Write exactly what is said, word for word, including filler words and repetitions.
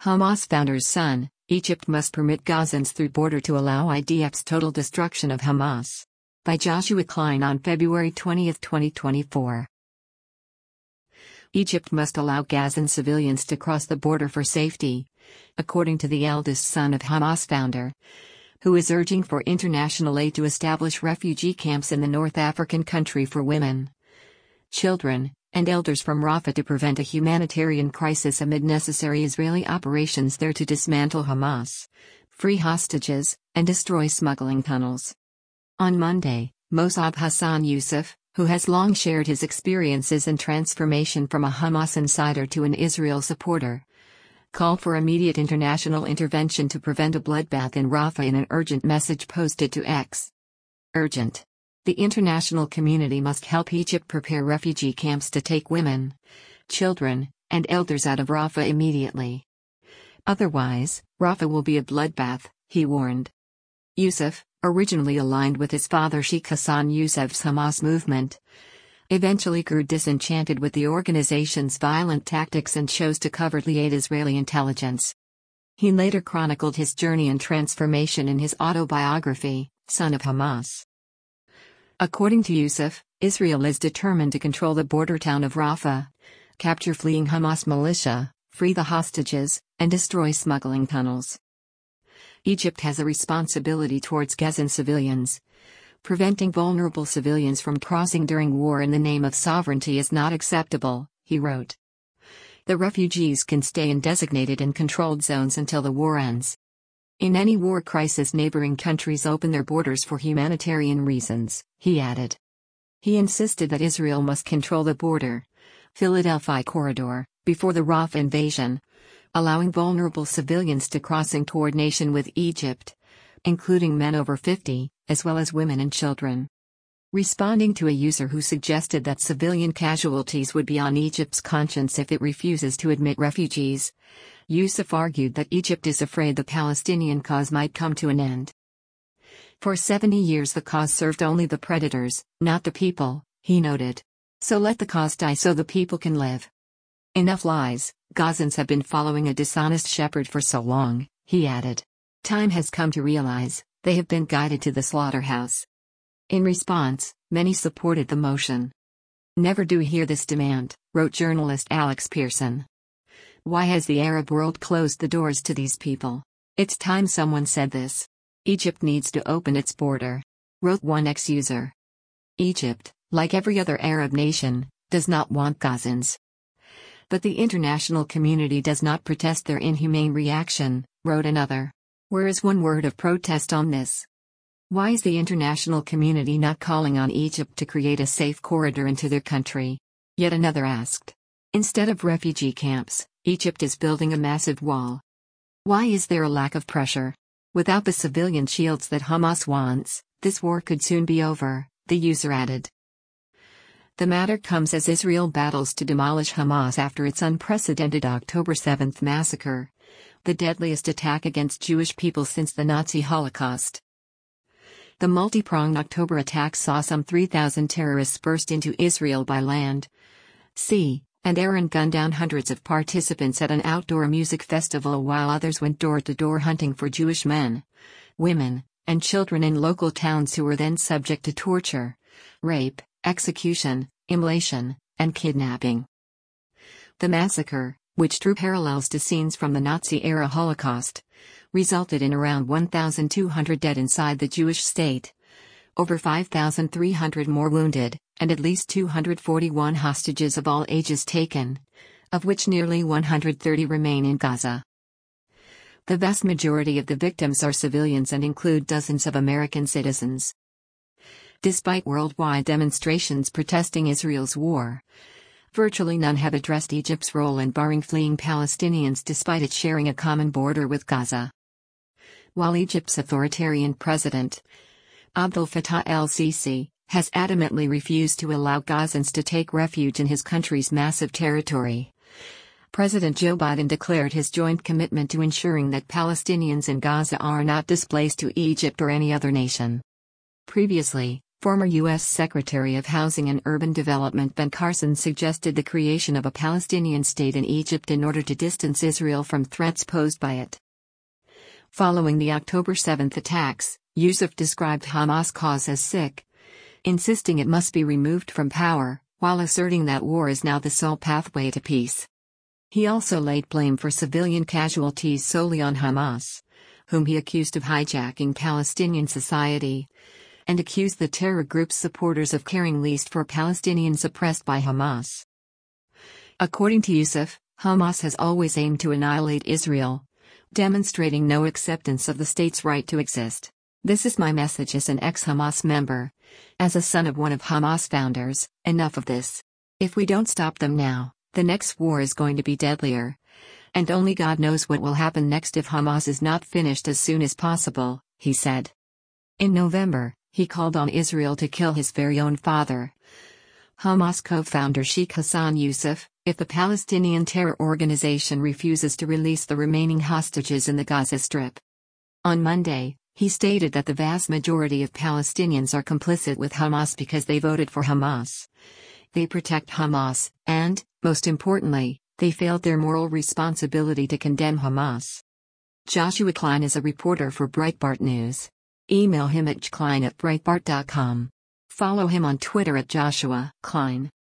Hamas founder's son, Egypt must permit Gazans through border to allow I D F's total destruction of Hamas. By Joshua Klein on February twentieth, twenty twenty-four. Egypt must allow Gazan civilians to cross the border for safety, according to the eldest son of Hamas founder, who is urging for international aid to establish refugee camps in the North African country for women, children, and elders from Rafah to prevent a humanitarian crisis amid necessary Israeli operations there to dismantle Hamas, free hostages, and destroy smuggling tunnels. On Monday, Mossab Hassan Youssef, who has long shared his experiences and transformation from a Hamas insider to an Israel supporter, called for immediate international intervention to prevent a bloodbath in Rafah in an urgent message posted to X. Urgent. The international community must help Egypt prepare refugee camps to take women, children, and elders out of Rafah immediately. Otherwise, Rafah will be a bloodbath, he warned. Youssef, originally aligned with his father Sheikh Hassan Youssef's Hamas movement, eventually grew disenchanted with the organization's violent tactics and chose to covertly aid Israeli intelligence. He later chronicled his journey and transformation in his autobiography, Son of Hamas. According to Youssef, Israel is determined to control the border town of Rafah, capture fleeing Hamas militia, free the hostages, and destroy smuggling tunnels. Egypt has a responsibility towards Gazan civilians. Preventing vulnerable civilians from crossing during war in the name of sovereignty is not acceptable, he wrote. The refugees can stay in designated and controlled zones until the war ends. In any war crisis, neighboring countries open their borders for humanitarian reasons, he added. He insisted that Israel must control the border, Philadelphia corridor, before the Rafah invasion, allowing vulnerable civilians to cross in coordination with Egypt, including men over fifty, as well as women and children. Responding to a user who suggested that civilian casualties would be on Egypt's conscience if it refuses to admit refugees, Youssef argued that Egypt is afraid the Palestinian cause might come to an end. For seventy years the cause served only the predators, not the people, he noted. So let the cause die so the people can live. Enough lies, Gazans have been following a dishonest shepherd for so long, he added. Time has come to realize, they have been guided to the slaughterhouse. In response, many supported the motion. Never do we hear this demand, wrote journalist Alex Pearson. Why has the Arab world closed the doors to these people? It's time someone said this. Egypt needs to open its border, wrote one ex-user. Egypt, like every other Arab nation, does not want Gazans. But the international community does not protest their inhumane reaction, wrote another. Where is one word of protest on this? Why is the international community not calling on Egypt to create a safe corridor into their country? Yet another asked. Instead of refugee camps, Egypt is building a massive wall. Why is there a lack of pressure? Without the civilian shields that Hamas wants, this war could soon be over, the user added. The matter comes as Israel battles to demolish Hamas after its unprecedented October seventh massacre, the deadliest attack against Jewish people since the Nazi Holocaust. The multi-pronged October attack saw some three thousand terrorists burst into Israel by land, sea, and air and gun down hundreds of participants at an outdoor music festival while others went door-to-door hunting for Jewish men, women, and children in local towns who were then subject to torture, rape, execution, immolation, and kidnapping. The massacre, which drew parallels to scenes from the Nazi-era Holocaust, resulted in around one thousand two hundred dead inside the Jewish state, over five thousand three hundred more wounded, and at least two hundred forty-one hostages of all ages taken, of which nearly one hundred thirty remain in Gaza. The vast majority of the victims are civilians and include dozens of American citizens. Despite worldwide demonstrations protesting Israel's war, virtually none have addressed Egypt's role in barring fleeing Palestinians despite it sharing a common border with Gaza. While Egypt's authoritarian president, Abdel Fattah el-Sisi, has adamantly refused to allow Gazans to take refuge in his country's massive territory, President Joe Biden declared his joint commitment to ensuring that Palestinians in Gaza are not displaced to Egypt or any other nation. Previously, Former U S Secretary of Housing and Urban Development Ben Carson suggested the creation of a Palestinian state in Egypt in order to distance Israel from threats posed by it. Following the October seventh attacks, Yousef described Hamas' cause as sick, insisting it must be removed from power, while asserting that war is now the sole pathway to peace. He also laid blame for civilian casualties solely on Hamas, whom he accused of hijacking Palestinian society, and accused the terror group's supporters of caring least for Palestinians oppressed by Hamas. According to Yousef, Hamas has always aimed to annihilate Israel, demonstrating no acceptance of the state's right to exist. This is my message as an ex-Hamas member. As a son of one of Hamas founders, enough of this. If we don't stop them now, the next war is going to be deadlier. And only God knows what will happen next if Hamas is not finished as soon as possible, he said. In November, he called on Israel to kill his very own father, Hamas co-founder Sheikh Hassan Yousef, if the Palestinian terror organization refuses to release the remaining hostages in the Gaza Strip. On Monday, he stated that the vast majority of Palestinians are complicit with Hamas because they voted for Hamas. They protect Hamas, and, most importantly, they failed their moral responsibility to condemn Hamas. Joshua Klein is a reporter for Breitbart News. Email him at jklein at breitbart dot com. Follow him on Twitter at Joshua Klein.